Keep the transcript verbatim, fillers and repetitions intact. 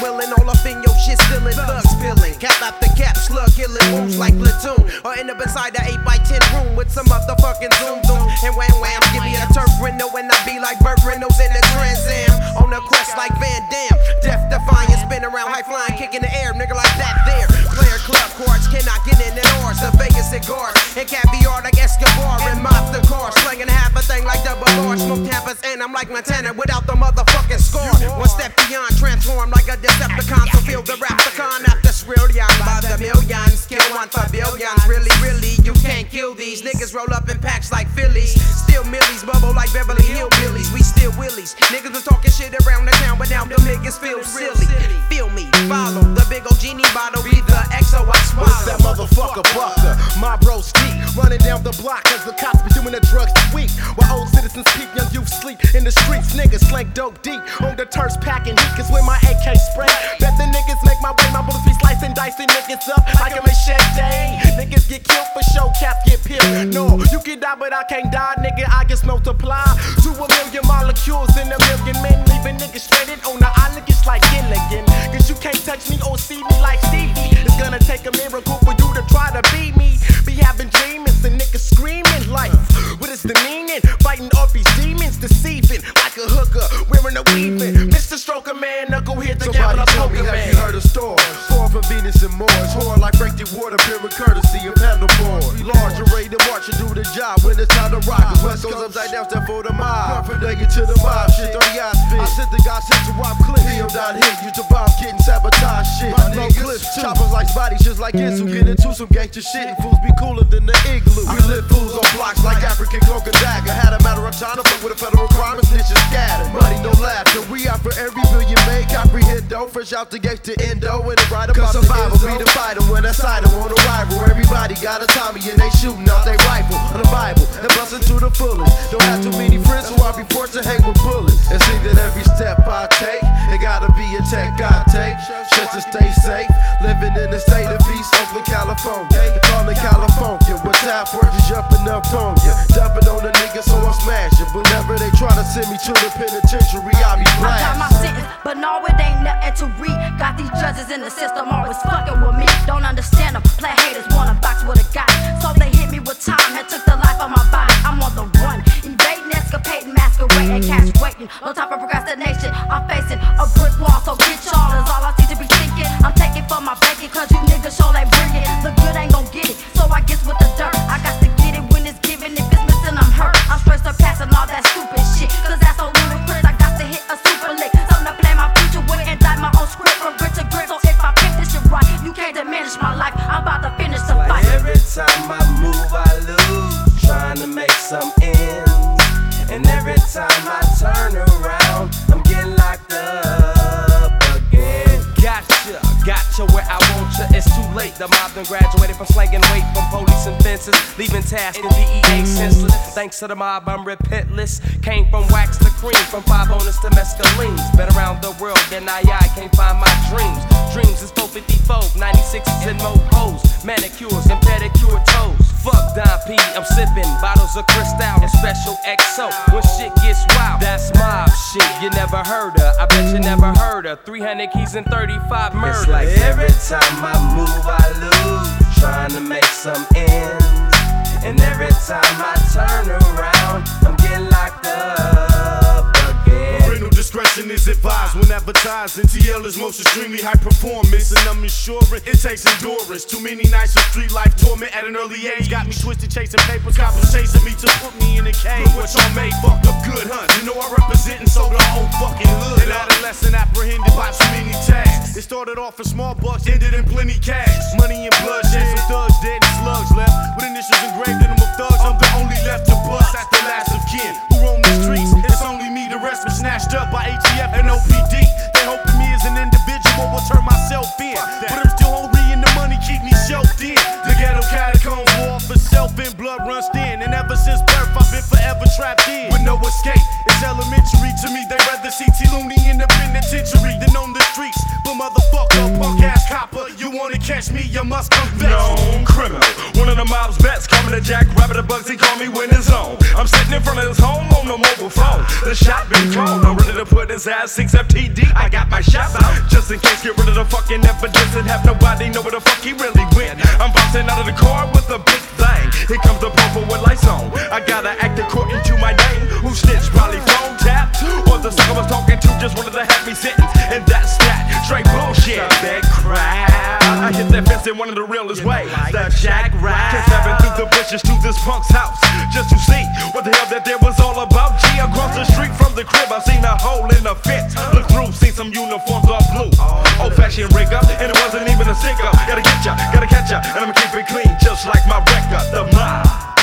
willing, all up in your shit spilling, thugs spilling. Cap after cap, slug killing moves like platoon. Or end up inside the eight by ten room with some motherfucking zoom zoom. And wham wham, give me a turf window and I be like Burt Reynolds in the Trans Am. On the quest like Van Damme, death defying, spin around high flying, kick in the air, nigga like that there. Player club courts, cannot get in the doors. The Vegas cigars and caviar like Escobar and mop the car. Slinging half a thing like double R. Smoke tappers and I'm like Montana without the motherfucking score. One step beyond, transform like a Decepticon. So feel the Rapticon after Shrill young by the millions. Kill one for billions. Really, really, you can't kill these niggas. Roll up in packs like Phillies. Still millies, bubble like Beverly Hillbillies. We still willies. Niggas was talking shit around the town, but now them niggas feel silly. Feel me, follow the big old genie bottle. Be the X O I swallow. What's that motherfucker bucker? My bro Steve running down the block cause the cops be doing the drugs weak. While old citizens peep, young youth sleep in the streets. Niggas slank dope deep on the turfs packing heat. Cause when my A K spray, bet the niggas make my way. My bullets be slicing, dicing niggas up like a machete. Niggas get killed for show, caps get peeled. No, you can die but I can't die, nigga. I just multiply to a million molecules in a million men. Leaving niggas stranded on the island just like Gilligan. Cause you can't touch me or see me like Stevie. It's gonna take a miracle for you to try to beat me. Be having dreamings and niggas screaming like, what is the meaning? Fighting off these demons, deceiving like a hooker, wearing a weaving. Mister Stroker man, now go hit the gamble of poker man. Have you heard of stores? Fall for Venus and Mars. Whore like break the water, pure courtesy of paddleboard. Large and ready to march and do the job when it's time to rock. Cause West goes upside down, step for the mob. From naked to the mob, shit, thirty eyes fit. I sent the guy sent to rob clips. P M down here, use the bomb kit and sabotage shit. No clips too. Choppers like bodies just like this. Who get into some gangster shit and fools be cooler than the igloo. We live fools on blocks like African cloak and dagger. Had a matter of time to fuck with a federal crime and snitches scattered. Money no laughter, we out for every billion made. Comprehend though, fresh out the gate to endo. And the right about survival, be the fighter when I sight them on arrival. Everybody got a Tommy and they shooting out they rifle on the Bible and busting to the fullest. Don't have too many friends who I be forced to hang with bullets. And see that every step I take, it gotta be a tech I take. Just to stay safe, living in the state of peace, Oakland, California. They call it California, where tap work is jumping up on ya. Dumping on the niggas so I smash it. Whenever they try to send me to the penitentiary, I be blasted. I got my sentence, but no, it ain't nothing to read. Got these judges in the system always fucking with me. Don't understand them, play haters wanna box with a guy. So they hit me with time and took the life of my body. I'm on the run, invading, escapading, masquerading, cash waiting. No time for procrastination, I'm facing a brick wall, so get y'all. That's all I see to be thinking. I'm taking for my bacon, cause you niggas show they brilliant. The good ain't gon' get it, so I guess with the dirt. I got to get it when it's given, if it's missing, I'm hurt. I'm straight surpassing all that stupid shit, cause that's so ludicrous. I got to hit a super lick, something to play my future with and die my own script from grit to grit. So if I pick this shit right, you can't diminish my life. I'm about to finish the fight. Like every time I move, I lose, trying to make some ends. And every time I turn around, I'm getting locked up again. Gotcha, gotcha where I want ya. It's too late. The mob done graduated from slanging weight from police and fences, leaving tasks in D E A senseless. Thanks to the mob, I'm repentless. Came from wax to cream, from five owners to mescalines. Been around the world, then I, I can't find my dreams. Dreams is four fifty-four, ninety-sixes and more hoes, manicures and pedicure toes. Fuck Don P, I'm sipping bottles of Cristal and Special X O. When shit gets wild, that's mob shit you never heard of. I bet you never heard of three hundred keys and thirty-five murder. It's like every time I move, I lose, trying to make some ends. And every time I turn around, I'm getting locked up again. Parental discretion is advised when advertising. T L is most extremely high performance, and I'm ensuring it takes endurance. Too many nights of street life torment at an early age got me twisted chasing papers, coppers chasing me to put me in a cage. Look what y'all made, fucked up good hunt. You know I represent and sold the whole fucking hood. An adolescent apprehended by too many tags. It started off for small bucks, ended in plenty cash. Money and bloodshed, some thugs dead and slugs left with initials engraved in them of thugs. I'm the only left to bust at the last of kin who roam the streets. It's only me, the rest was snatched up by A T F and O P D. They hoping me as an individual will turn myself in, but I'm still hungry and the money keep me shelved in. The ghetto catacombs war for self and blood runs thin, and ever since birth I've been forever trapped in with no escape. It's elementary to me. They rather see T Looney in the penitentiary than on the streets. But motherfucker, punk ass copper, you wanna catch me, you must confess. Known criminal, one of the mob's best, coming to Jack Rabbit, the Bugsy call me when it's on. I'm sitting in front of his home on the mobile phone. The shot been cloned. I'm ready to put his ass six F T D. I got my shots out just in case. Get rid of the fucking evidence and have nobody know where the fuck he really went. I'm bouncing out of the car with a big thing. Here comes the purple with lights on. I gotta act according to my name. Who snitched? Probably phone tapped. Or the sucker was talking to just wanted to have me sentence. And that's that. Straight bullshit. Big crap. I hit that fence in one of the realest ways. The Jack Ride. Kept stepping through the bushes to this punk's house just to see what the hell that there was all about. G, across the street from the crib, I seen a hole in the fence. Look through, seen some uniforms all blue. Old-fashioned rig up, and it wasn't even a stick up. Gotta get ya, gotta catch ya, and I'ma keep it clean just like my record. The mob.